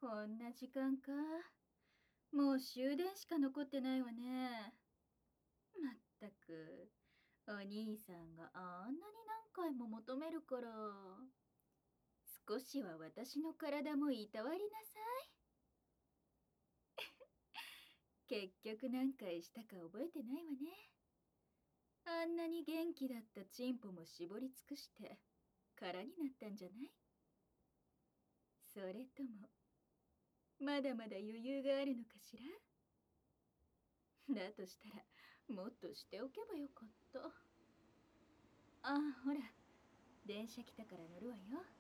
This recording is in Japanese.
こんな時間か。もう終電しか残ってないわね。まったく、お兄さんがあんなに何回も求めるから、少しは私の体もいたわりなさい。結局何回したか覚えてないわね。あんなに元気だったチンポも絞り尽くして空になったんじゃない？それともまだまだ余裕があるのかしら？だとしたらもっとしておけばよかった。あ、ほら、電車来たから乗るわよ。